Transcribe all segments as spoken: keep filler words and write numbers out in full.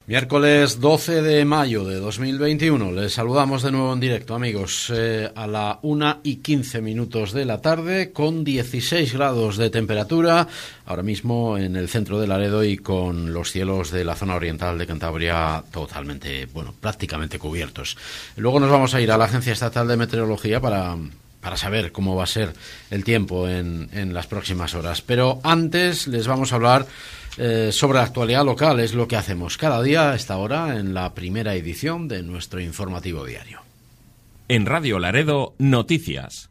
Miércoles doce de mayo de dos mil veintiuno, les saludamos de nuevo en directo, amigos, eh, a la una y quince minutos de la tarde, con dieciséis grados de temperatura, ahora mismo en el centro de Laredo y con los cielos de la zona oriental de Cantabria totalmente, bueno, prácticamente cubiertos. Luego nos vamos a ir a la Agencia Estatal de Meteorología para... para saber cómo va a ser el tiempo en, en las próximas horas. Pero antes les vamos a hablar eh, sobre la actualidad local. Es lo que hacemos cada día a esta hora en la primera edición de nuestro informativo diario. En Radio Laredo, noticias.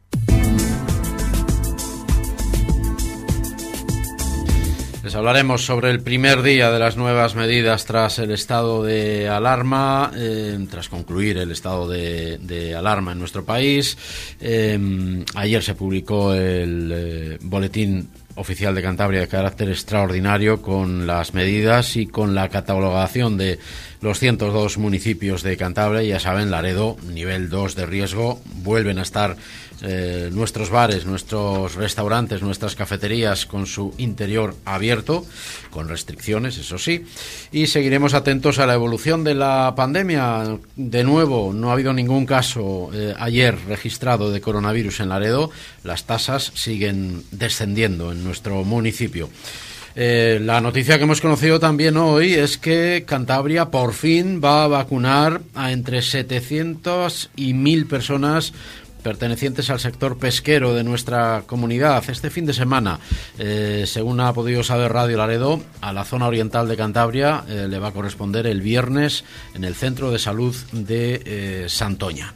Les hablaremos sobre el primer día de las nuevas medidas tras el estado de alarma, eh, tras concluir el estado de, de alarma en nuestro país. Eh, ayer se publicó el eh, boletín oficial de Cantabria de carácter extraordinario con las medidas y con la catalogación de los ciento dos municipios de Cantabria. Ya saben, Laredo, nivel dos de riesgo. Vuelven a estar eh, nuestros bares, nuestros restaurantes, nuestras cafeterías con su interior abierto, con restricciones, eso sí. Y seguiremos atentos a la evolución de la pandemia. De nuevo, no ha habido ningún caso eh, ayer registrado de coronavirus en Laredo. Las tasas siguen descendiendo en nuestro municipio. Eh, la noticia que hemos conocido también hoy es que Cantabria por fin va a vacunar a entre setecientas y mil personas pertenecientes al sector pesquero de nuestra comunidad. Este fin de semana, eh, según ha podido saber Radio Laredo, a la zona oriental de Cantabria eh, le va a corresponder el viernes en el Centro de Salud de eh, Santoña.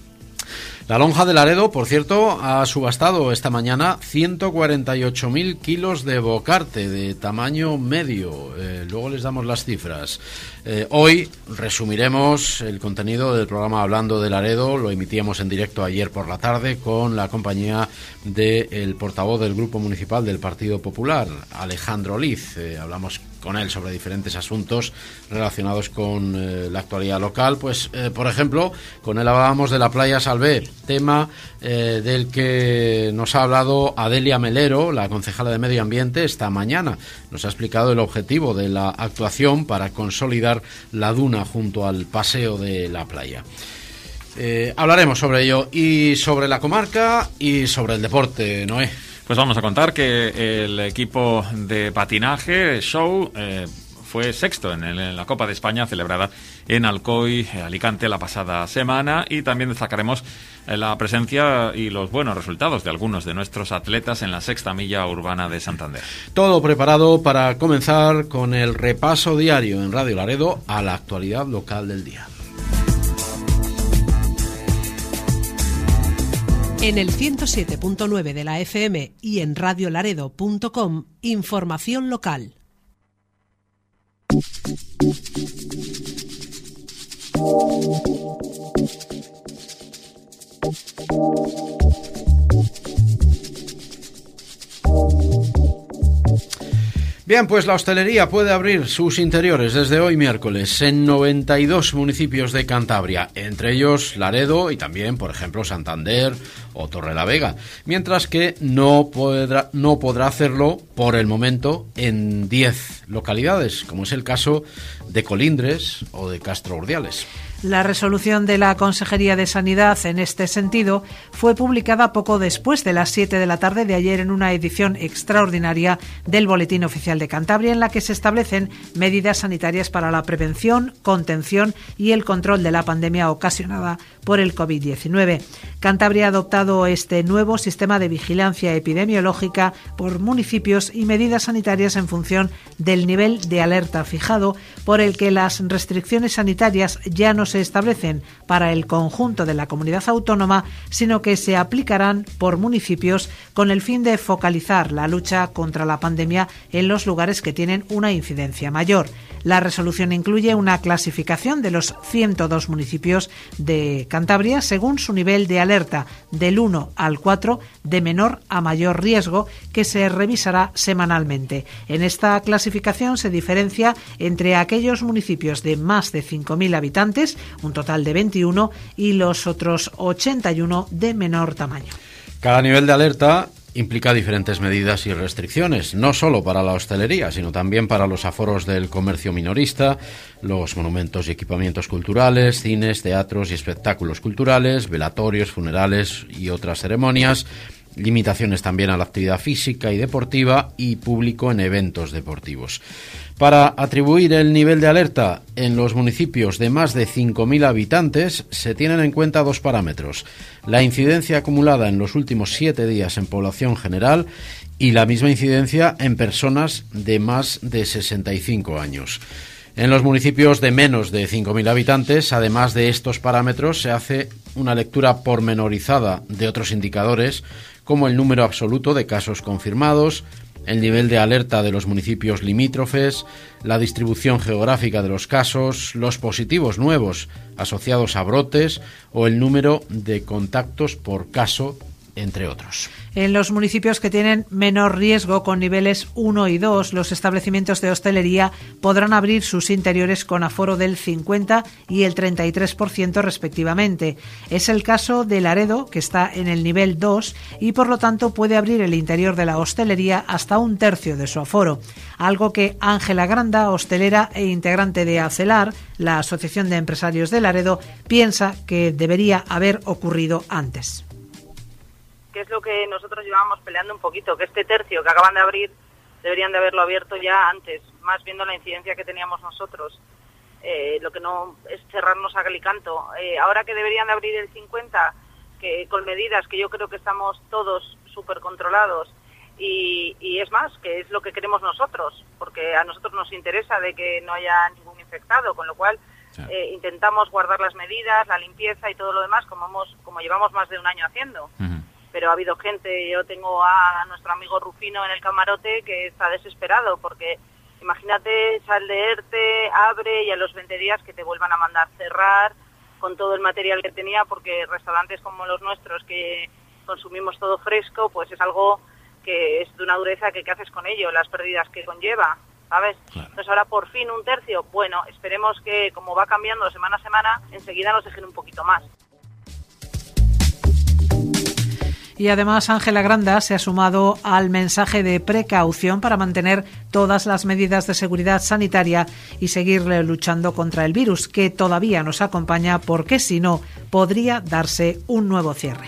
La lonja de Laredo, por cierto, ha subastado esta mañana ciento cuarenta y ocho mil kilos de bocarte de tamaño medio. Eh, luego les damos las cifras. Eh, hoy resumiremos el contenido del programa Hablando de Laredo. Lo emitíamos en directo ayer por la tarde con la compañía del portavoz del Grupo Municipal del Partido Popular, Alejandro Liz. Eh, hablamos con él sobre diferentes asuntos relacionados con eh, la actualidad local. Pues, eh, por ejemplo, con él hablábamos de la playa Salvé, tema eh, del que nos ha hablado Adelia Melero, la concejala de Medio Ambiente, esta mañana. Nos ha explicado el objetivo de la actuación para consolidar la duna junto al paseo de la playa. Eh, hablaremos sobre ello y sobre la comarca y sobre el deporte, Noé. Pues vamos a contar que el equipo de patinaje Show eh, fue sexto en, el, en la Copa de España celebrada en Alcoy, Alicante, la pasada semana, y también destacaremos la presencia y los buenos resultados de algunos de nuestros atletas en la sexta milla urbana de Santander. Todo preparado para comenzar con el repaso diario en Radio Laredo a la actualidad local del día. En el ciento siete punto nueve de la F M y en radio laredo punto com, información local. Bien, pues la hostelería puede abrir sus interiores desde hoy miércoles en noventa y dos municipios de Cantabria, entre ellos Laredo y también, por ejemplo, Santander o Torrelavega, mientras que no podrá, no podrá hacerlo por el momento en diez localidades, como es el caso de Colindres o de Castro Urdiales. La resolución de la Consejería de Sanidad en este sentido fue publicada poco después de las siete de la tarde de ayer en una edición extraordinaria del Boletín Oficial de Cantabria, en la que se establecen medidas sanitarias para la prevención, contención y el control de la pandemia ocasionada por el covid diecinueve. Cantabria ha adoptado este nuevo sistema de vigilancia epidemiológica por municipios y medidas sanitarias en función del nivel de alerta fijado, por el que las restricciones sanitarias ya no se establecen para el conjunto de la comunidad autónoma, sino que se aplicarán por municipios con el fin de focalizar la lucha contra la pandemia en los lugares que tienen una incidencia mayor. La resolución incluye una clasificación de los ciento dos municipios de Cantabria según su nivel de alerta, del uno al cuatro, de menor a mayor riesgo, que se revisará semanalmente. En esta clasificación se diferencia entre aquellos municipios de más de cinco mil habitantes, un total de veintiuno, y los otros ochenta y uno de menor tamaño. Cada nivel de alerta implica diferentes medidas y restricciones, no solo para la hostelería, sino también para los aforos del comercio minorista, los monumentos y equipamientos culturales, cines, teatros y espectáculos culturales, velatorios, funerales y otras ceremonias, limitaciones también a la actividad física y deportiva y público en eventos deportivos. Para atribuir el nivel de alerta en los municipios de más de cinco mil habitantes se tienen en cuenta dos parámetros: la incidencia acumulada en los últimos siete días en población general y la misma incidencia en personas de más de sesenta y cinco años. En los municipios de menos de cinco mil habitantes, además de estos parámetros, se hace una lectura pormenorizada de otros indicadores, como el número absoluto de casos confirmados, el nivel de alerta de los municipios limítrofes, la distribución geográfica de los casos, los positivos nuevos asociados a brotes o el número de contactos por caso, entre otros. En los municipios que tienen menor riesgo, con niveles uno y dos, los establecimientos de hostelería podrán abrir sus interiores con aforo del cincuenta y el treinta y tres por ciento respectivamente. Es el caso de Laredo, que está en el nivel dos y por lo tanto puede abrir el interior de la hostelería hasta un tercio de su aforo, algo que Ángela Granda, hostelera e integrante de ACELAR, la Asociación de Empresarios de Laredo, piensa que debería haber ocurrido antes. Que es lo que nosotros llevábamos peleando un poquito, que este tercio que acaban de abrir deberían de haberlo abierto ya antes, más viendo la incidencia que teníamos nosotros. Eh, lo que no es cerrarnos a calicanto. Eh, ahora que deberían de abrir el cincuenta, que con medidas que yo creo que estamos todos súper controlados, y, y es más, que es lo que queremos nosotros, porque a nosotros nos interesa de que no haya ningún infectado, con lo cual eh, intentamos guardar las medidas, la limpieza y todo lo demás, como, hemos, como llevamos más de un año haciendo. Uh-huh. Pero ha habido gente, yo tengo a nuestro amigo Rufino en el camarote que está desesperado porque imagínate, sal de ERTE, abre y a los veinte días que te vuelvan a mandar cerrar con todo el material que tenía, porque restaurantes como los nuestros que consumimos todo fresco, pues es algo que es de una dureza que qué haces con ello, las pérdidas que conlleva, ¿sabes? Claro. Entonces ahora por fin un tercio, bueno, esperemos que como va cambiando semana a semana, enseguida nos dejen un poquito más. Y además Ángela Granda se ha sumado al mensaje de precaución para mantener todas las medidas de seguridad sanitaria y seguir luchando contra el virus, que todavía nos acompaña, porque si no, podría darse un nuevo cierre.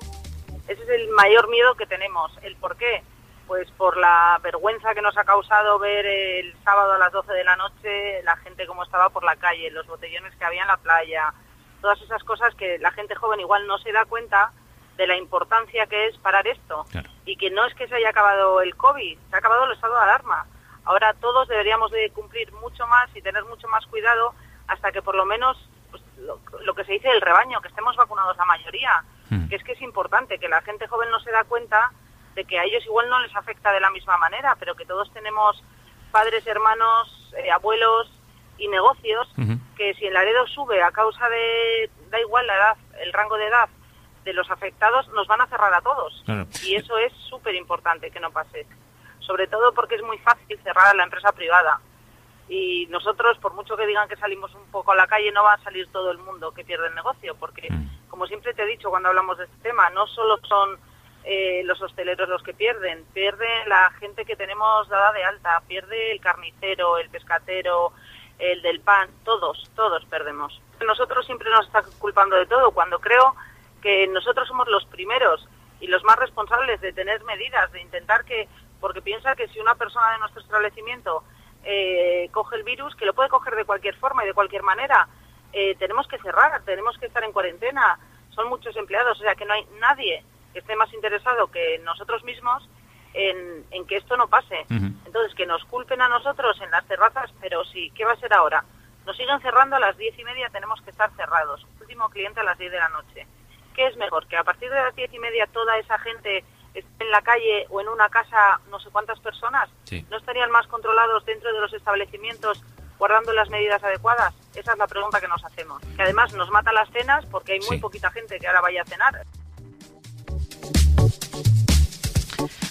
Ese es el mayor miedo que tenemos. ¿El por qué? Pues por la vergüenza que nos ha causado ver el sábado a las doce de la noche la gente como estaba por la calle, los botellones que había en la playa, todas esas cosas que la gente joven igual no se da cuenta de la importancia que es parar esto. Claro. Y que no es que se haya acabado el COVID, se ha acabado el estado de alarma. Ahora todos deberíamos de cumplir mucho más y tener mucho más cuidado hasta que por lo menos pues, lo, lo que se dice el rebaño, que estemos vacunados la mayoría, mm. que es que es importante, que la gente joven no se da cuenta de que a ellos igual no les afecta de la misma manera, pero que todos tenemos padres, hermanos, eh, abuelos y negocios, uh-huh. que si en Laredo sube a causa de, da igual la edad, el rango de edad, de los afectados, nos van a cerrar a todos. Claro. Y eso es súper importante que no pase. Sobre todo porque es muy fácil cerrar a la empresa privada. Y nosotros, por mucho que digan que salimos un poco a la calle, no va a salir todo el mundo que pierde el negocio. Porque, mm. como siempre te he dicho cuando hablamos de este tema, no solo son eh, los hosteleros los que pierden. Pierde la gente que tenemos dada de alta. Pierde el carnicero, el pescatero, el del pan. Todos, todos perdemos. Nosotros siempre nos está culpando de todo, cuando creo que nosotros somos los primeros y los más responsables de tener medidas, de intentar que, porque piensa que si una persona de nuestro establecimiento eh, coge el virus, que lo puede coger de cualquier forma y de cualquier manera, eh, tenemos que cerrar, tenemos que estar en cuarentena, son muchos empleados, o sea que no hay nadie que esté más interesado que nosotros mismos en, en que esto no pase. Uh-huh. Entonces, que nos culpen a nosotros en las terrazas, pero sí, ¿qué va a ser ahora? Nos siguen cerrando a las diez y media, tenemos que estar cerrados, último cliente a las diez de la noche. ¿Qué es mejor? ¿Que a partir de las diez y media toda esa gente esté en la calle o en una casa no sé cuántas personas? Sí. ¿No estarían más controlados dentro de los establecimientos guardando las medidas adecuadas? Esa es la pregunta que nos hacemos. Que además nos mata las cenas porque hay muy sí. poquita gente que ahora vaya a cenar.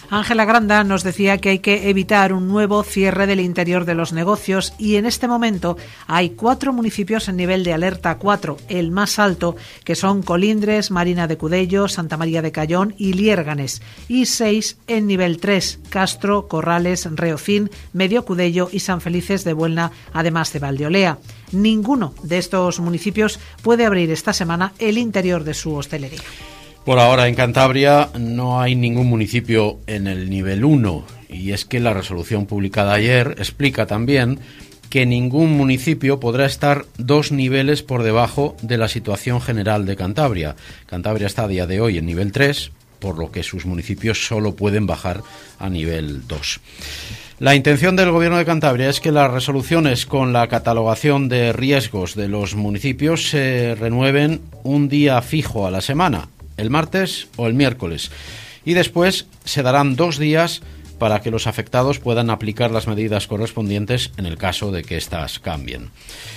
Ángela Granda nos decía que hay que evitar un nuevo cierre del interior de los negocios y en este momento hay cuatro municipios en nivel de alerta cuatro, el más alto, que son Colindres, Marina de Cudello, Santa María de Cayón y Liérganes, y seis en nivel tres, Castro, Corrales, Reocín, Medio Cudello y San Felices de Buelna, además de Valdeolea. Ninguno de estos municipios puede abrir esta semana el interior de su hostelería. Por ahora en Cantabria no hay ningún municipio en el nivel uno y es que la resolución publicada ayer explica también que ningún municipio podrá estar dos niveles por debajo de la situación general de Cantabria. Cantabria está a día de hoy en nivel tres, por lo que sus municipios solo pueden bajar a nivel dos. La intención del Gobierno de Cantabria es que las resoluciones con la catalogación de riesgos de los municipios se renueven un día fijo a la semana, el martes o el miércoles, y después se darán dos días para que los afectados puedan aplicar las medidas correspondientes en el caso de que éstas cambien.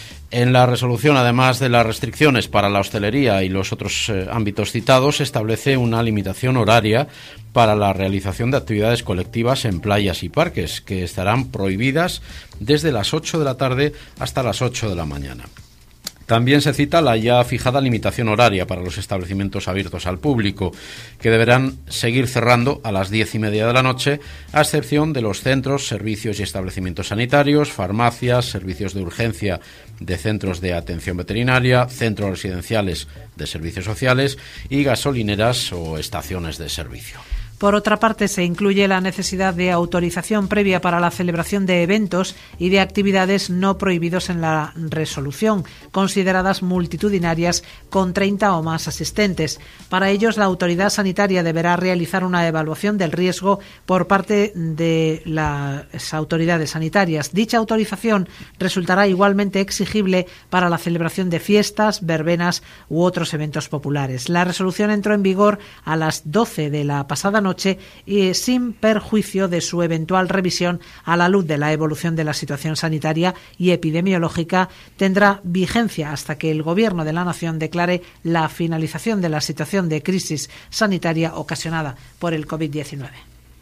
En la resolución, además de las restricciones para la hostelería y los otros eh, ámbitos citados, se establece una limitación horaria para la realización de actividades colectivas en playas y parques, que estarán prohibidas desde las ocho de la tarde hasta las ocho de la mañana. También se cita la ya fijada limitación horaria para los establecimientos abiertos al público, que deberán seguir cerrando a las diez y media de la noche, a excepción de los centros, servicios y establecimientos sanitarios, farmacias, servicios de urgencia de centros de atención veterinaria, centros residenciales de servicios sociales y gasolineras o estaciones de servicio. Por otra parte, se incluye la necesidad de autorización previa para la celebración de eventos y de actividades no prohibidos en la resolución, consideradas multitudinarias con treinta o más asistentes. Para ellos, la autoridad sanitaria deberá realizar una evaluación del riesgo por parte de las autoridades sanitarias. Dicha autorización resultará igualmente exigible para la celebración de fiestas, verbenas u otros eventos populares. La resolución entró en vigor a las doce de la pasada noche y sin perjuicio de su eventual revisión a la luz de la evolución de la situación sanitaria y epidemiológica, tendrá vigencia hasta que el Gobierno de la Nación declare la finalización de la situación de crisis sanitaria ocasionada por el covid diecinueve.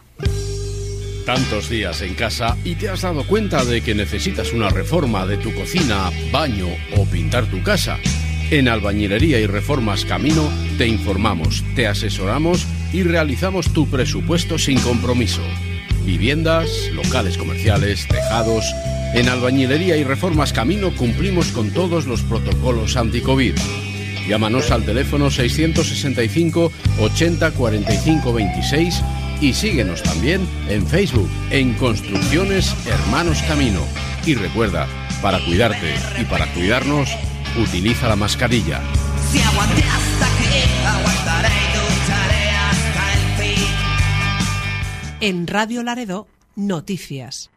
Tantos días en casa y te has dado cuenta de que necesitas una reforma de tu cocina, baño o pintar tu casa. En Albañilería y Reformas Camino te informamos, te asesoramos y realizamos tu presupuesto sin compromiso. Viviendas, locales comerciales, tejados. En Albañilería y Reformas Camino cumplimos con todos los protocolos anti-COVID. Llámanos al teléfono seiscientos sesenta y cinco ochenta cuarenta y cinco veintiséis y síguenos también en Facebook en Construcciones Hermanos Camino. Y recuerda, para cuidarte y para cuidarnos, utiliza la mascarilla. Si aguanté hasta aquí, aguantaré y lucharé hasta el fin. En Radio Laredo, noticias.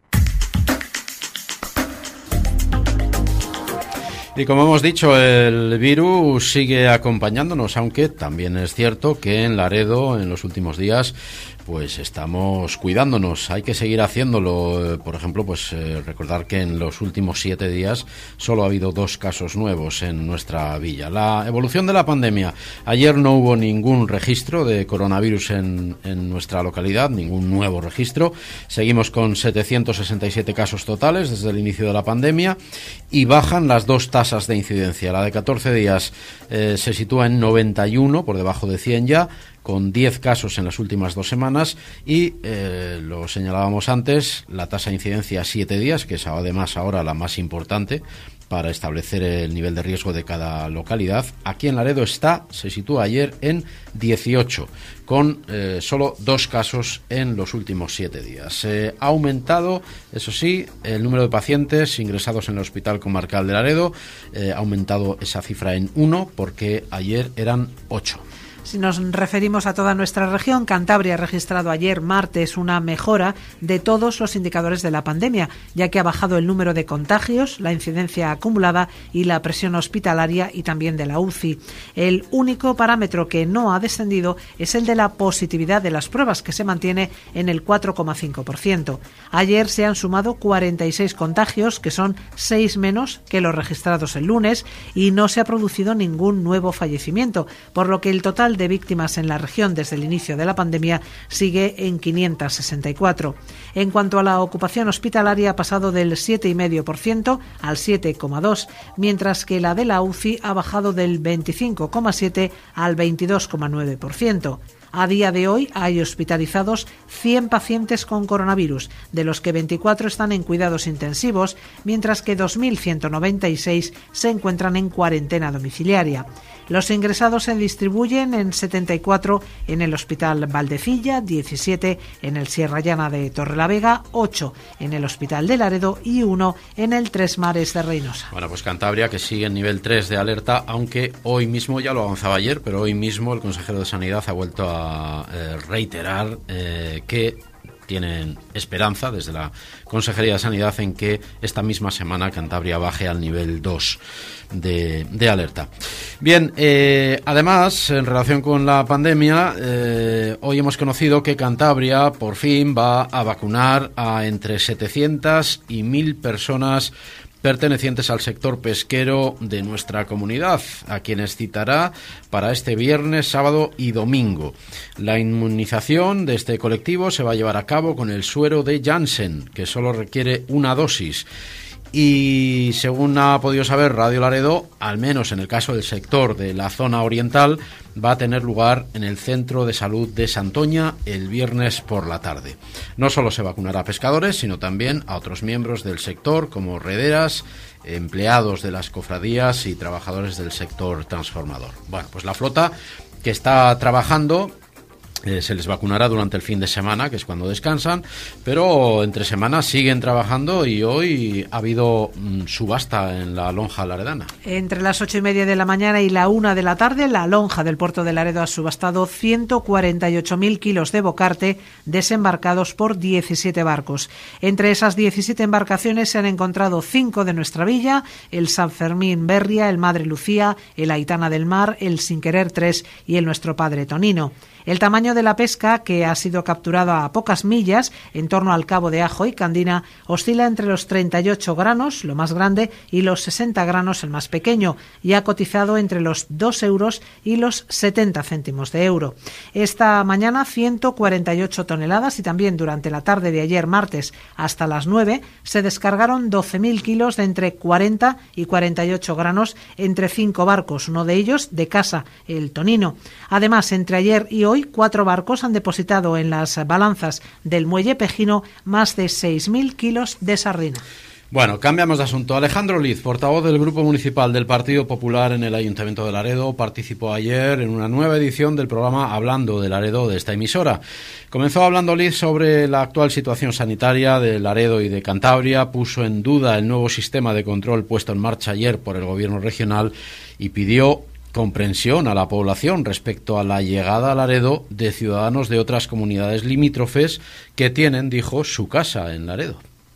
Y como hemos dicho, el virus sigue acompañándonos, aunque también es cierto que en Laredo, en los últimos días, pues estamos cuidándonos. Hay que seguir haciéndolo. Por ejemplo, pues eh, recordar que en los últimos siete días solo ha habido dos casos nuevos en nuestra villa. La evolución de la pandemia. Ayer no hubo ningún registro de coronavirus en, en nuestra localidad, ningún nuevo registro. Seguimos con setecientos sesenta y siete casos totales desde el inicio de la pandemia y bajan las dos tasas de incidencia. La de catorce días eh, se sitúa en noventa y uno, por debajo de cien ya, con diez casos en las últimas dos semanas y, eh, lo señalábamos antes, la tasa de incidencia a siete días, que es además ahora la más importante para establecer el nivel de riesgo de cada localidad. Aquí en Laredo está, se sitúa ayer en dieciocho, con eh, solo dos casos en los últimos siete días. Eh, ha aumentado, eso sí, el número de pacientes ingresados en el Hospital Comarcal de Laredo, eh, ha aumentado esa cifra en uno, porque ayer eran ocho. Si nos referimos a toda nuestra región, Cantabria ha registrado ayer martes una mejora de todos los indicadores de la pandemia, ya que ha bajado el número de contagios, la incidencia acumulada y la presión hospitalaria y también de la U C I. El único parámetro que no ha descendido es el de la positividad de las pruebas, que se mantiene en el cuatro coma cinco por ciento. Ayer se han sumado cuarenta y seis contagios, que son seis menos que los registrados el lunes, y no se ha producido ningún nuevo fallecimiento, por lo que el total total de víctimas en la región desde el inicio de la pandemia sigue en quinientas sesenta y cuatro. En cuanto a la ocupación hospitalaria, ha pasado del siete coma cinco por ciento al siete coma dos por ciento, mientras que la de la U C I ha bajado del veinticinco coma siete por ciento al veintidós coma nueve por ciento. A día de hoy hay hospitalizados cien pacientes con coronavirus, de los que veinticuatro están en cuidados intensivos, mientras que dos mil ciento noventa y seis se encuentran en cuarentena domiciliaria. Los ingresados se distribuyen en setenta y cuatro en el Hospital Valdecilla, diecisiete en el Sierra Llana de Torrelavega, ocho en el Hospital de Laredo y uno en el Tres Mares de Reynosa. Bueno, pues Cantabria, que sigue en nivel tres de alerta, aunque hoy mismo, ya lo avanzaba ayer, pero hoy mismo el consejero de Sanidad ha vuelto a eh, reiterar eh, que tienen esperanza desde la Consejería de Sanidad en que esta misma semana Cantabria baje al nivel dos de, de alerta. Bien, eh, además, en relación con la pandemia, eh, hoy hemos conocido que Cantabria por fin va a vacunar a entre setecientas y mil personas pertenecientes al sector pesquero de nuestra comunidad, a quienes citará para este viernes, sábado y domingo. La inmunización de este colectivo se va a llevar a cabo con el suero de Janssen, que solo requiere una dosis. Y según ha podido saber Radio Laredo, al menos en el caso del sector de la zona oriental, va a tener lugar en el Centro de Salud de Santoña el viernes por la tarde. No solo se vacunará a pescadores, sino también a otros miembros del sector, como rederas, empleados de las cofradías y trabajadores del sector transformador. Bueno, pues la flota que está trabajando Eh, se les vacunará durante el fin de semana, que es cuando descansan, pero entre semanas siguen trabajando y hoy ha habido mm, subasta en la lonja laredana. Entre las ocho y media de la mañana y la una de la tarde, la lonja del puerto de Laredo ha subastado ciento cuarenta y ocho mil kilos de bocarte desembarcados por diecisiete barcos. Entre esas diecisiete embarcaciones se han encontrado cinco de nuestra villa, el San Fermín Berria, el Madre Lucía, el Aitana del Mar, el Sin Querer tres y el Nuestro Padre Tonino. El tamaño de la pesca, que ha sido capturada a pocas millas, en torno al Cabo de Ajo y Candina, oscila entre los treinta y ocho granos, lo más grande, y los sesenta granos, el más pequeño, y ha cotizado entre los dos euros y los setenta céntimos de euro. Esta mañana, ciento cuarenta y ocho toneladas, y también durante la tarde de ayer, martes, hasta las nueve, se descargaron doce mil kilos de entre cuarenta y cuarenta y ocho granos entre cinco barcos, uno de ellos de casa, el Tonino. Además, entre ayer y hoy, Hoy, cuatro barcos han depositado en las balanzas del muelle Pejino más de seis mil kilos de sardina. Bueno, cambiamos de asunto. Alejandro Liz, portavoz del Grupo Municipal del Partido Popular en el Ayuntamiento de Laredo, participó ayer en una nueva edición del programa Hablando de Laredo de esta emisora. Comenzó hablando Liz sobre la actual situación sanitaria de Laredo y de Cantabria, puso en duda el nuevo sistema de control puesto en marcha ayer por el Gobierno regional y pidió comprensión a la población respecto a la llegada a Laredo de ciudadanos de otras comunidades limítrofes que tienen, dijo, su casa en Laredo.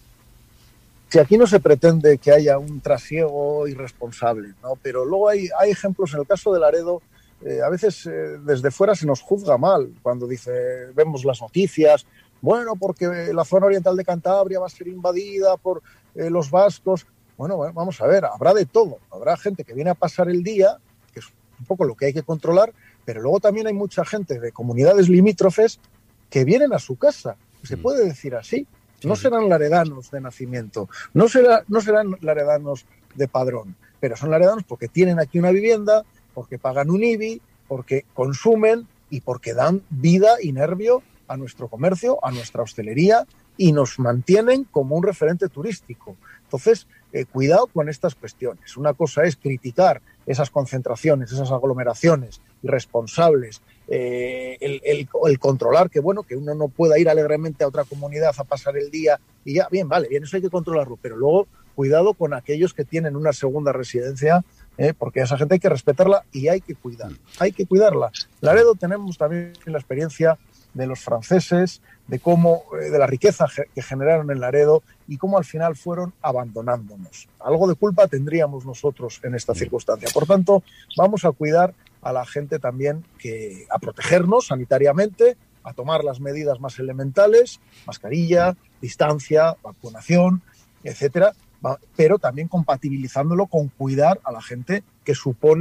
Si aquí no se pretende que haya un trasiego irresponsable, ¿no? Pero luego hay, hay ejemplos, en el caso de Laredo, eh, a veces eh, desde fuera se nos juzga mal cuando dice, vemos las noticias, bueno, porque la zona oriental de Cantabria va a ser invadida por eh, los vascos. Bueno, bueno, vamos a ver, habrá de todo. Habrá gente que viene a pasar el día, que es un poco lo que hay que controlar, pero luego también hay mucha gente de comunidades limítrofes que vienen a su casa. Se puede decir así. No serán laredanos de nacimiento, no, será, no serán laredanos de padrón, pero son laredanos porque tienen aquí una vivienda, porque pagan un I B I, porque consumen y porque dan vida y nervio a nuestro comercio, a nuestra hostelería y nos mantienen como un referente turístico. Entonces, eh, cuidado con estas cuestiones. Una cosa es criticar esas concentraciones, esas aglomeraciones irresponsables, eh, el, el, el controlar que, bueno, que uno no pueda ir alegremente a otra comunidad a pasar el día y ya, bien, vale, bien, eso hay que controlarlo, pero luego cuidado con aquellos que tienen una segunda residencia, eh, porque a esa gente hay que respetarla y hay que cuidar, hay que cuidarla. Laredo tenemos también la experiencia de los franceses, de cómo, de la riqueza que generaron en Laredo y cómo al final fueron abandonándonos. Algo de culpa tendríamos nosotros en esta circunstancia. Por tanto, vamos a cuidar a la gente también, que a protegernos sanitariamente, a tomar las medidas más elementales, mascarilla, distancia, vacunación, etcétera, pero también compatibilizándolo con cuidar a la gente que supone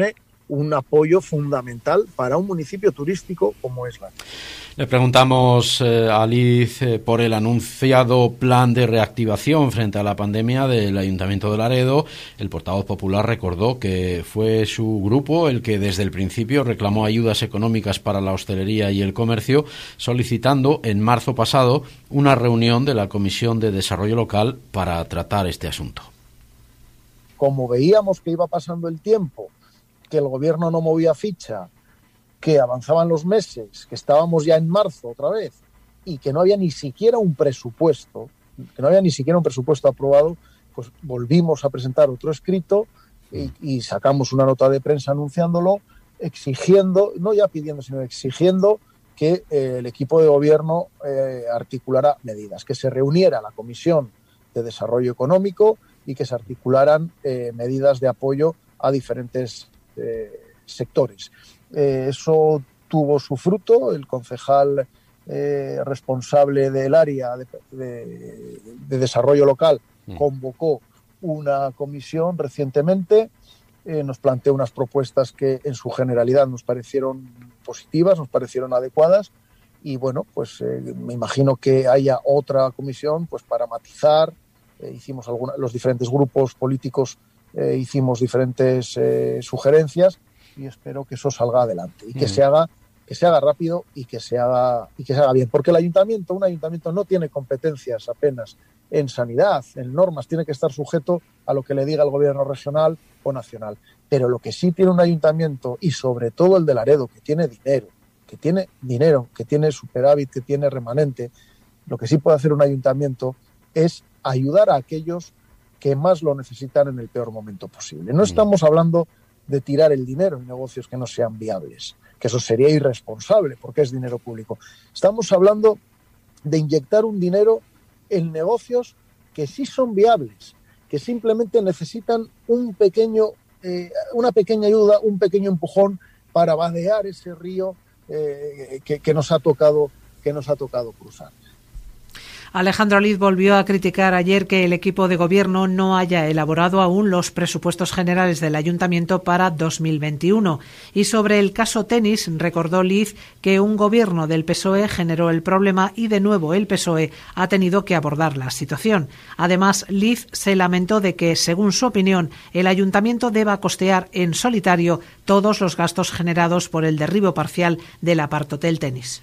un apoyo fundamental para un municipio turístico como es Laredo. Le preguntamos eh, a Liz eh, por el anunciado plan de reactivación frente a la pandemia del Ayuntamiento de Laredo. El portavoz popular recordó que fue su grupo el que desde el principio reclamó ayudas económicas para la hostelería y el comercio, solicitando en marzo pasado una reunión de la Comisión de Desarrollo Local para tratar este asunto. Como veíamos que iba pasando el tiempo, que el gobierno no movía ficha, que avanzaban los meses, que estábamos ya en marzo otra vez y que no había ni siquiera un presupuesto, que no había ni siquiera un presupuesto aprobado, pues volvimos a presentar otro escrito y, y sacamos una nota de prensa anunciándolo, exigiendo, no ya pidiendo, sino exigiendo que eh, el equipo de gobierno eh, articulara medidas, que se reuniera la Comisión de Desarrollo Económico y que se articularan eh, medidas de apoyo a diferentes eh, sectores. Eh, eso tuvo su fruto. El concejal eh, responsable del área de, de, de desarrollo local convocó una comisión recientemente, eh, nos planteó unas propuestas que en su generalidad nos parecieron positivas, nos parecieron adecuadas y bueno, pues eh, me imagino que haya otra comisión pues para matizar. Eh, hicimos alguna, los diferentes grupos políticos eh, hicimos diferentes eh, sugerencias y espero que eso salga adelante y que mm. se haga que se haga rápido y que se haga y que se haga bien, porque el ayuntamiento, un ayuntamiento no tiene competencias apenas en sanidad, en normas, tiene que estar sujeto a lo que le diga el gobierno regional o nacional, pero lo que sí tiene un ayuntamiento y sobre todo el de Laredo, que tiene dinero, que tiene dinero, que tiene superávit, que tiene remanente, lo que sí puede hacer un ayuntamiento es ayudar a aquellos que más lo necesitan en el peor momento posible. No estamos hablando de tirar el dinero en negocios que no sean viables, que eso sería irresponsable porque es dinero público. Estamos hablando de inyectar un dinero en negocios que sí son viables, que simplemente necesitan un pequeño, eh, una pequeña ayuda, un pequeño empujón para vadear ese río eh, que, que nos ha tocado, que nos ha tocado cruzar. Alejandro Liz volvió a criticar ayer que el equipo de gobierno no haya elaborado aún los presupuestos generales del ayuntamiento para dos mil veintiuno. Y sobre el caso tenis, recordó Liz que un gobierno del P S O E generó el problema y de nuevo el P S O E ha tenido que abordar la situación. Además, Liz se lamentó de que, según su opinión, el ayuntamiento deba costear en solitario todos los gastos generados por el derribo parcial del apartotel tenis.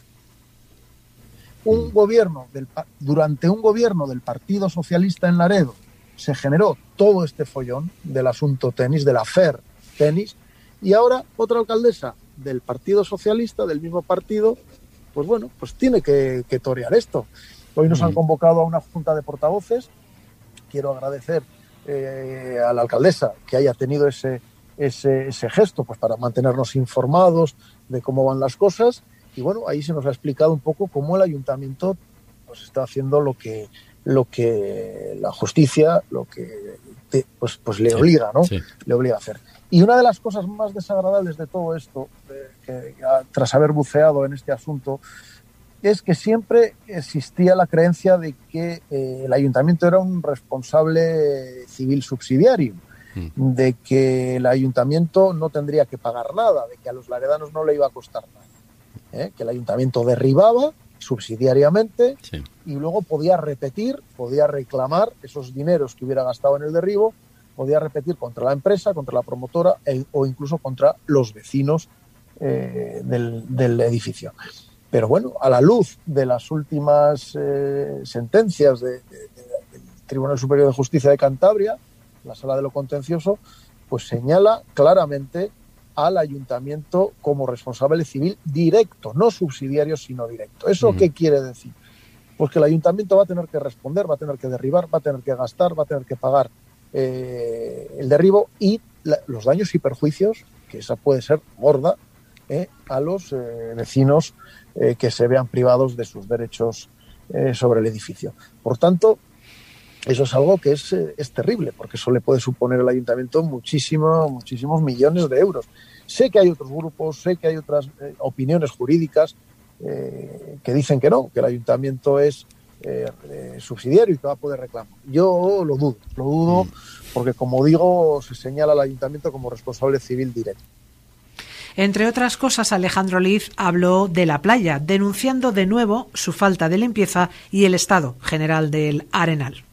Un gobierno del, durante un gobierno del Partido Socialista en Laredo se generó todo este follón del asunto tenis, del affair tenis, y ahora otra alcaldesa del Partido Socialista, del mismo partido, pues bueno, pues tiene que, que torear esto. Hoy nos han convocado a una junta de portavoces. Quiero agradecer eh, a la alcaldesa que haya tenido ese, ese, ese gesto pues para mantenernos informados de cómo van las cosas. Y bueno, ahí se nos ha explicado un poco cómo el ayuntamiento pues, está haciendo lo que lo que la justicia lo que te, pues, pues le obliga, ¿no? Sí. Le obliga a hacer. Y una de las cosas más desagradables de todo esto, eh, que, tras haber buceado en este asunto, es que siempre existía la creencia de que eh, el ayuntamiento era un responsable civil subsidiario, mm. de que el ayuntamiento no tendría que pagar nada, de que a los laredanos no le iba a costar nada. ¿Eh? Que el ayuntamiento derribaba subsidiariamente sí. y luego podía repetir, podía reclamar esos dineros que hubiera gastado en el derribo, podía repetir contra la empresa, contra la promotora e, o incluso contra los vecinos eh, del, del edificio. Pero bueno, a la luz de las últimas eh, sentencias de, de, de, del Tribunal Superior de Justicia de Cantabria, la Sala de lo Contencioso, pues señala claramente al ayuntamiento como responsable civil directo, no subsidiario, sino directo. ¿Eso uh-huh. qué quiere decir? Pues que el ayuntamiento va a tener que responder, va a tener que derribar, va a tener que gastar, va a tener que pagar eh, el derribo y la, los daños y perjuicios, que esa puede ser gorda, eh, a los eh, vecinos eh, que se vean privados de sus derechos eh, sobre el edificio. Por tanto, eso es algo que es, es terrible, porque eso le puede suponer al ayuntamiento muchísimo, muchísimos millones de euros. Sé que hay otros grupos, sé que hay otras eh, opiniones jurídicas eh, que dicen que no, que el ayuntamiento es eh, eh, subsidiario y que va a poder reclamar. Yo lo dudo, lo dudo porque, como digo, se señala al ayuntamiento como responsable civil directo. Entre otras cosas, Alejandro Liz habló de la playa, denunciando de nuevo su falta de limpieza y el estado general del Arenal.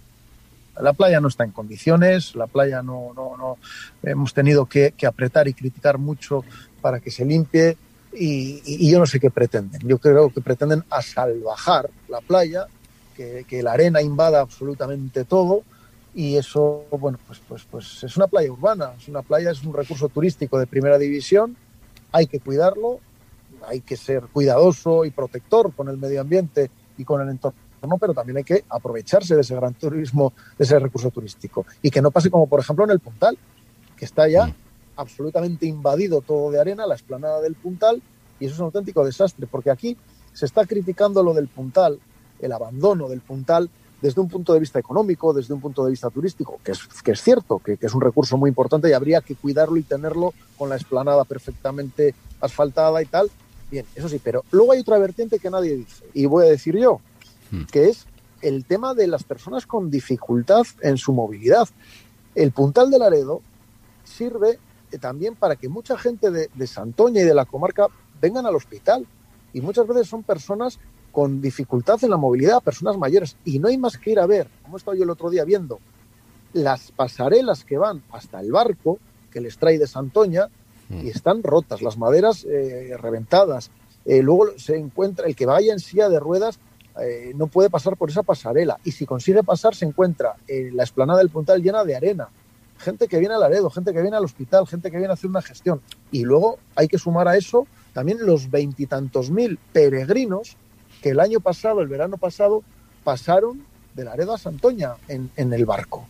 La playa no está en condiciones, la playa no, no, no hemos tenido que, que apretar y criticar mucho para que se limpie y, y, y yo no sé qué pretenden. Yo creo que pretenden asalvajar la playa, que, que la arena invada absolutamente todo. Y eso, bueno, pues, pues, pues es una playa urbana, es una playa, es un recurso turístico de primera división, hay que cuidarlo, hay que ser cuidadoso y protector con el medio ambiente y con el entorno, pero también hay que aprovecharse de ese gran turismo, de ese recurso turístico. Y que no pase como, por ejemplo, en el Puntal, que está ya absolutamente invadido todo de arena, la explanada del Puntal, y eso es un auténtico desastre, porque aquí se está criticando lo del Puntal, el abandono del Puntal, desde un punto de vista económico, desde un punto de vista turístico, que es, que es cierto, que, que es un recurso muy importante y habría que cuidarlo y tenerlo con la explanada perfectamente asfaltada y tal. Bien, eso sí, pero luego hay otra vertiente que nadie dice, y voy a decir yo, que es el tema de las personas con dificultad en su movilidad. El Puntal de Laredo sirve también para que mucha gente de, de Santoña y de la comarca vengan al hospital, y muchas veces son personas con dificultad en la movilidad, personas mayores, y no hay más que ir a ver, como he estado yo el otro día viendo, las pasarelas que van hasta el barco, que les trae de Santoña, y están rotas, las maderas eh, reventadas. Eh, luego se encuentra, el que vaya en silla de ruedas eh, no puede pasar por esa pasarela, y si consigue pasar se encuentra eh, la explanada del Puntal llena de arena. Gente que viene a Laredo, gente que viene al hospital, gente que viene a hacer una gestión. Y luego hay que sumar a eso también los veintitantos mil peregrinos que el año pasado, el verano pasado, pasaron de Laredo a Santoña en, en el barco.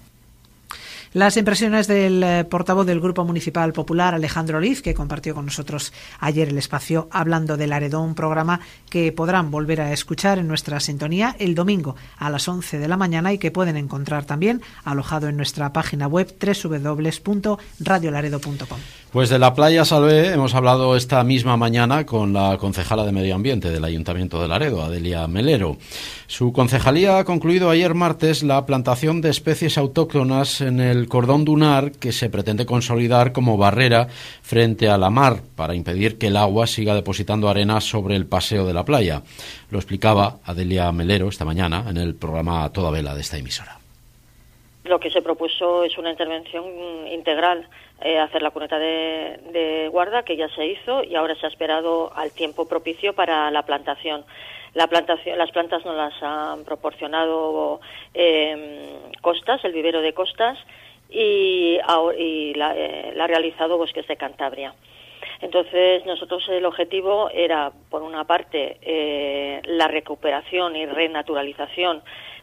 Las impresiones del eh, portavoz del Grupo Municipal Popular, Alejandro Liz, que compartió con nosotros ayer el espacio hablando de Laredo, un programa que podrán volver a escuchar en nuestra sintonía el domingo a las once de la mañana y que pueden encontrar también alojado en nuestra página web doble u doble u doble u punto radio laredo punto com. Pues de la playa Salvé hemos hablado esta misma mañana con la concejala de Medio Ambiente del Ayuntamiento de Laredo, Adelia Melero. Su concejalía ha concluido ayer martes la plantación de especies autóctonas en el cordón dunar que se pretende consolidar como barrera frente a la mar para impedir que el agua siga depositando arena sobre el paseo de la playa. Lo explicaba Adelia Melero esta mañana en el programa A Toda Vela de esta emisora. Lo que se propuso es una intervención integral, eh, hacer la cuneta de, de guarda, que ya se hizo, y ahora se ha esperado al tiempo propicio para la plantación. La plantación, las plantas nos las han proporcionado eh, Costas, el vivero de Costas, y, y la, eh, la ha realizado Bosques de Cantabria. Entonces, nosotros el objetivo era, por una parte, eh, la recuperación y renaturalización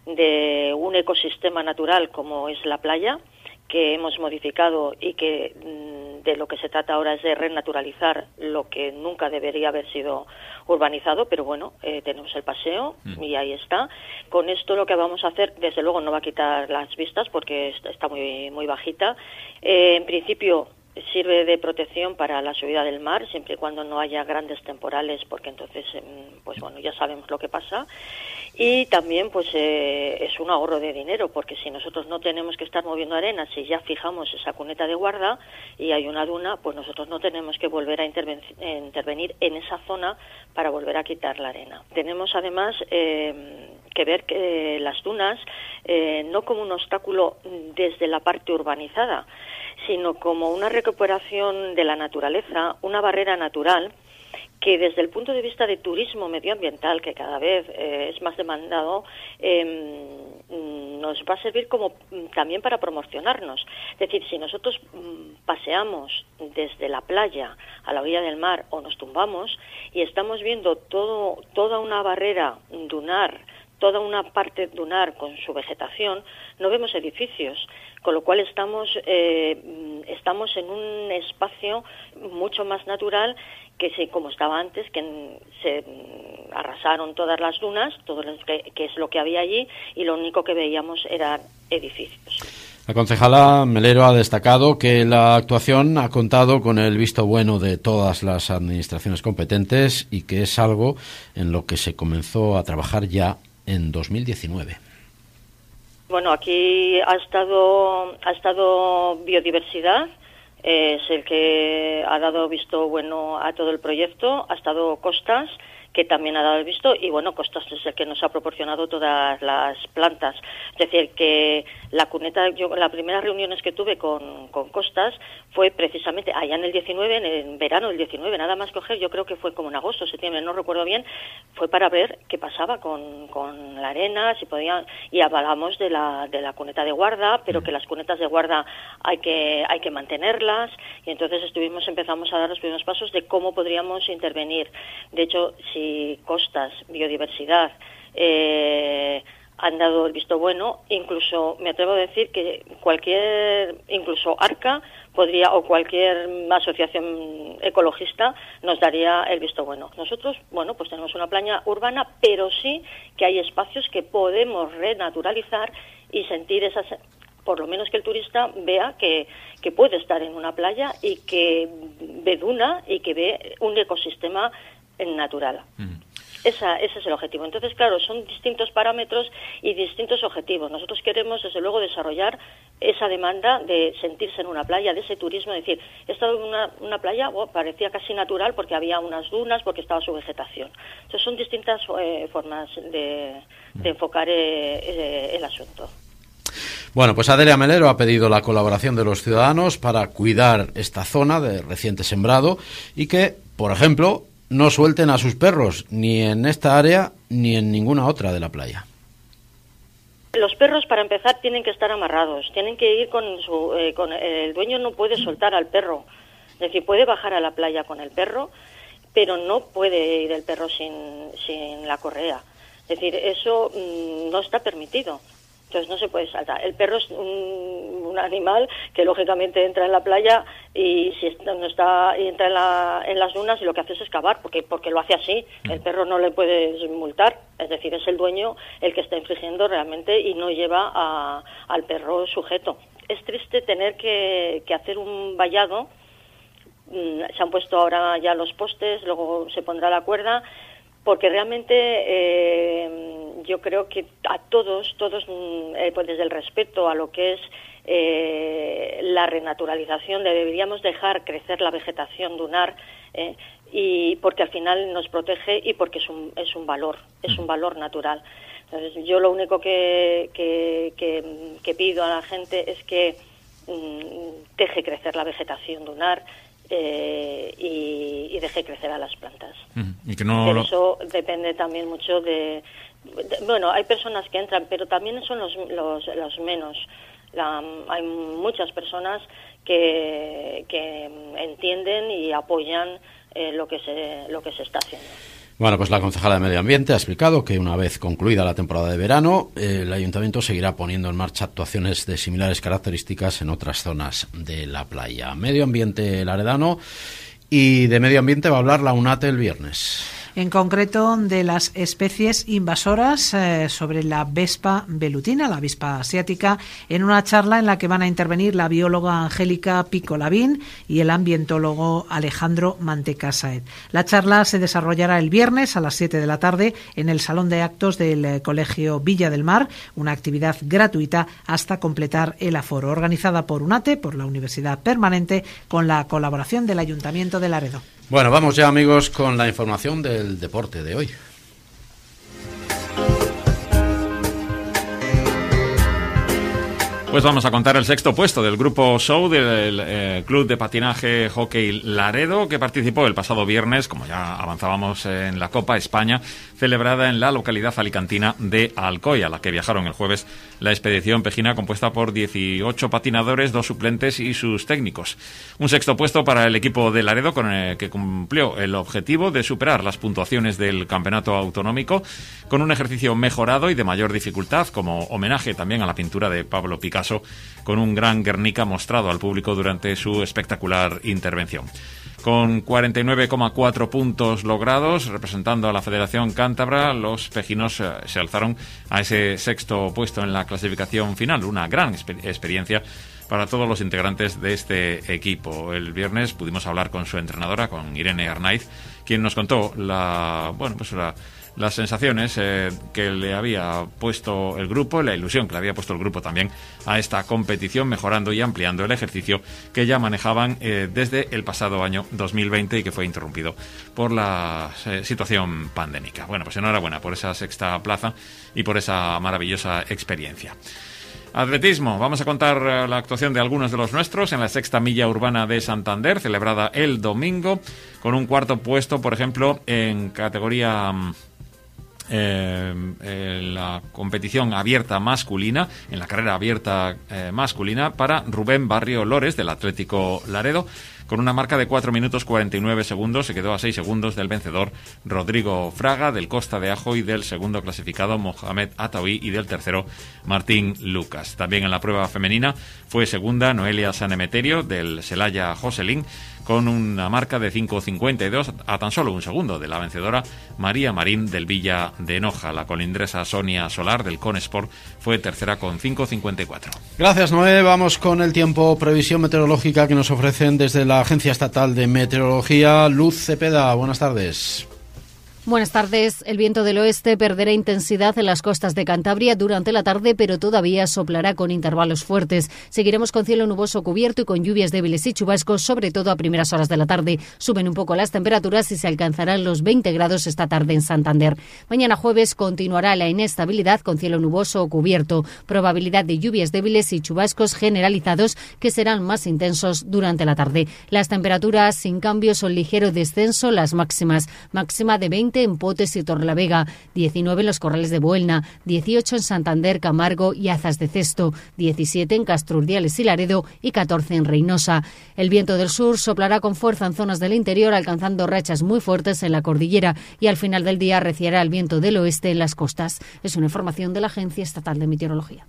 de un ecosistema natural como es la playa, que hemos modificado y que de lo que se trata ahora es de renaturalizar lo que nunca debería haber sido urbanizado, pero bueno, eh, tenemos el paseo y ahí está. Con esto lo que vamos a hacer, desde luego no va a quitar las vistas porque está muy, muy bajita. Eh, en principio sirve de protección para la subida del mar, siempre y cuando no haya grandes temporales, porque entonces, pues bueno, ya sabemos lo que pasa. Y también, pues, eh, es un ahorro de dinero, porque si nosotros no tenemos que estar moviendo arena, si ya fijamos esa cuneta de guarda y hay una duna, pues nosotros no tenemos que volver a interven- intervenir en esa zona para volver a quitar la arena. Tenemos además eh, que ver que las dunas, eh, no como un obstáculo desde la parte urbanizada, sino como una recuperación de la naturaleza, una barrera natural que desde el punto de vista de turismo medioambiental, que cada vez eh, es más demandado, eh, nos va a servir como también para promocionarnos. Es decir, si nosotros mm, paseamos desde la playa a la orilla del mar o nos tumbamos y estamos viendo todo, toda una barrera dunar, toda una parte dunar con su vegetación, no vemos edificios, con lo cual estamos eh, estamos en un espacio mucho más natural que se, como estaba antes, que se arrasaron todas las dunas, todo lo que, que es lo que había allí, y lo único que veíamos eran edificios. La concejala Melero ha destacado que la actuación ha contado con el visto bueno de todas las administraciones competentes y que es algo en lo que se comenzó a trabajar ya en dos mil diecinueve. Bueno, aquí ha estado ha estado biodiversidad, es el que ha dado visto bueno a todo el proyecto. Ha estado Costas, que también ha dado el visto, y bueno, Costas es el que nos ha proporcionado todas las plantas. Es decir, que la cuneta, yo las primeras reuniones que tuve con, con Costas fue precisamente allá en el diecinueve, en el verano del diecinueve, nada más coger, yo creo que fue como en agosto, septiembre, no recuerdo bien, fue para ver qué pasaba con, con la arena, si podían, y hablamos de la, de la cuneta de guarda, pero que las cunetas de guarda hay que, hay que mantenerlas, y entonces estuvimos, empezamos a dar los primeros pasos de cómo podríamos intervenir. De hecho, si Costas, Biodiversidad, eh, han dado el visto bueno, incluso me atrevo a decir que cualquier, incluso ARCA podría, o cualquier asociación ecologista nos daría el visto bueno. Nosotros, bueno, pues tenemos una playa urbana, pero sí que hay espacios que podemos renaturalizar y sentir esas, por lo menos que el turista vea que, que puede estar en una playa y que ve duna y que ve un ecosistema natural. Mm. Esa, ese es el objetivo. Entonces, claro, son distintos parámetros y distintos objetivos. Nosotros queremos, desde luego, desarrollar esa demanda de sentirse en una playa, de ese turismo, es decir, he estado en una, una playa, oh, parecía casi natural porque había unas dunas, porque estaba su vegetación. Entonces, son distintas eh, formas de, de enfocar eh, eh, el asunto. Bueno, pues Adelia Melero ha pedido la colaboración de los ciudadanos para cuidar esta zona de reciente sembrado y que, por ejemplo, no suelten a sus perros ni en esta área ni en ninguna otra de la playa. Los perros, para empezar, tienen que estar amarrados, tienen que ir con su... Eh, con el dueño no puede soltar al perro, es decir, puede bajar a la playa con el perro, pero no puede ir el perro sin, sin la correa. Es decir, eso mmm, no está permitido. Entonces no se puede saltar. El perro es un, un animal que lógicamente entra en la playa y si está, no está y entra en, la, en las dunas y lo que hace es excavar porque porque lo hace así. El perro no le puedes multar, es decir, es el dueño el que está infringiendo realmente y no lleva a, al perro sujeto. Es triste tener que, que hacer un vallado. Se han puesto ahora ya los postes, luego se pondrá la cuerda. Porque realmente eh, yo creo que a todos, todos eh, pues desde el respeto a lo que es eh, la renaturalización, deberíamos dejar crecer la vegetación dunar, eh, y porque al final nos protege y porque es un, es un valor, es un valor natural. Entonces yo lo único que, que, que, que pido a la gente es que mm, deje crecer la vegetación dunar, Eh, y, y deje crecer a las plantas. Mm, y que no pero lo... eso depende también mucho de, de... Bueno, hay personas que entran, pero también son los, los, los menos. La, hay muchas personas que, que entienden y apoyan eh, lo que se lo que se está haciendo. Bueno, pues la concejala de Medio Ambiente ha explicado que una vez concluida la temporada de verano, eh, el Ayuntamiento seguirá poniendo en marcha actuaciones de similares características en otras zonas de la playa. Medio Ambiente laredano, y de Medio Ambiente va a hablar la UNATE el viernes. En concreto de las especies invasoras, eh, sobre la vespa velutina, la avispa asiática, en una charla en la que van a intervenir la bióloga Angélica Pico Lavín y el ambientólogo Alejandro Manteca Saez. La charla se desarrollará el viernes a las siete de la tarde en el Salón de Actos del eh, Colegio Villa del Mar, una actividad gratuita hasta completar el aforo, organizada por UNATE, por la Universidad Permanente, con la colaboración del Ayuntamiento de Laredo. Bueno, vamos ya, amigos, con la información del deporte de hoy. Pues vamos a contar el sexto puesto del grupo Show del eh, Club de Patinaje Hockey Laredo, que participó el pasado viernes, como ya avanzábamos, en la Copa España, celebrada en la localidad alicantina de Alcoy, a la que viajaron el jueves la expedición pejina, compuesta por dieciocho patinadores, dos suplentes y sus técnicos. Un sexto puesto para el equipo de Laredo, con el que cumplió el objetivo de superar las puntuaciones del campeonato autonómico, con un ejercicio mejorado y de mayor dificultad, como homenaje también a la pintura de Pablo Picasso, con un gran Guernica mostrado al público durante su espectacular intervención. Con cuarenta y nueve coma cuatro puntos logrados, representando a la Federación Cántabra, los pejinos eh, se alzaron a ese sexto puesto en la clasificación final. Una gran exper- experiencia para todos los integrantes de este equipo. El viernes pudimos hablar con su entrenadora, con Irene Arnaiz, quien nos contó la, bueno, pues la, las sensaciones eh, que le había puesto el grupo, la ilusión que le había puesto el grupo también a esta competición, mejorando y ampliando el ejercicio que ya manejaban eh, desde el pasado año dos mil veinte y que fue interrumpido por la eh, situación pandémica. Bueno, pues enhorabuena por esa sexta plaza y por esa maravillosa experiencia. Atletismo, vamos a contar la actuación de algunos de los nuestros en la sexta milla urbana de Santander, celebrada el domingo, con un cuarto puesto, por ejemplo, en categoría... Eh, en la competición abierta masculina, en la carrera abierta eh, masculina, para Rubén Barrio Lores, del Atlético Laredo, con una marca de cuatro minutos cuarenta y nueve segundos. Se quedó a seis segundos del vencedor Rodrigo Fraga, del Costa de Ajo, y del segundo clasificado Mohamed Ataoui, y del tercero Martín Lucas. También en la prueba femenina fue segunda Noelia Sanemeterio, del Celaya Joselín, con una marca de cinco cincuenta y dos, a tan solo un segundo de la vencedora María Marín, del Villa de Noja. La colindresa Sonia Solar, del Conesport, fue tercera con cinco cincuenta y cuatro. Gracias, Noé. Vamos con el tiempo, previsión meteorológica que nos ofrecen desde la Agencia Estatal de Meteorología. Luz Cepeda, buenas tardes. Buenas tardes. El viento del oeste perderá intensidad en las costas de Cantabria durante la tarde, pero todavía soplará con intervalos fuertes. Seguiremos con cielo nuboso cubierto y con lluvias débiles y chubascos, sobre todo a primeras horas de la tarde. Suben un poco las temperaturas y se alcanzarán los veinte grados esta tarde en Santander. Mañana jueves continuará la inestabilidad con cielo nuboso o cubierto. Probabilidad de lluvias débiles y chubascos generalizados que serán más intensos durante la tarde. Las temperaturas sin cambio son ligero descenso, las máximas. Máxima de veinte en Potes y Torrelavega, diecinueve en los Corrales de Buelna, dieciocho en Santander, Camargo y Azas de Cesto, diecisiete en Castrurdiales y Laredo y catorce en Reynosa. El viento del sur soplará con fuerza en zonas del interior, alcanzando rachas muy fuertes en la cordillera, y al final del día arreciará el viento del oeste en las costas. Es una información de la Agencia Estatal de Meteorología.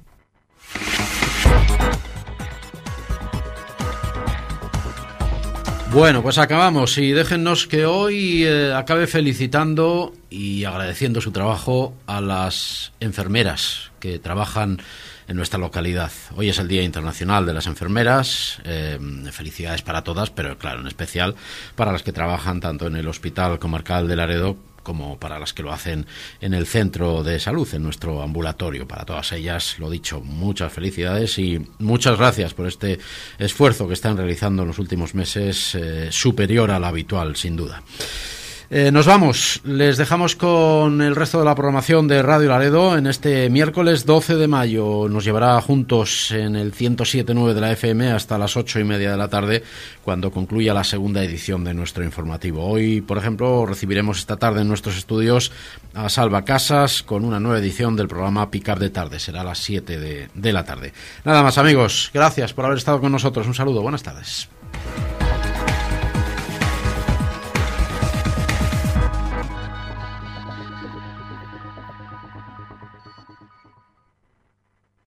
Bueno, pues acabamos y déjennos que hoy eh, acabe felicitando y agradeciendo su trabajo a las enfermeras que trabajan en nuestra localidad. Hoy es el Día Internacional de las Enfermeras. Eh, felicidades para todas, pero claro, en especial para las que trabajan tanto en el Hospital Comarcal de Laredo como para las que lo hacen en el centro de salud, en nuestro ambulatorio. Para todas ellas, lo dicho, muchas felicidades y muchas gracias por este esfuerzo que están realizando en los últimos meses, eh, superior al habitual, sin duda. Eh, nos vamos, les dejamos con el resto de la programación de Radio Laredo. En este miércoles doce de mayo nos llevará juntos en el ciento siete punto nueve de la F M hasta las ocho y media de la tarde, cuando concluya la segunda edición de nuestro informativo. Hoy, por ejemplo, recibiremos esta tarde en nuestros estudios a Salva Casas con una nueva edición del programa Pick Up de Tarde. Será a las siete de, de la tarde. Nada más, amigos, gracias por haber estado con nosotros. Un saludo, buenas tardes.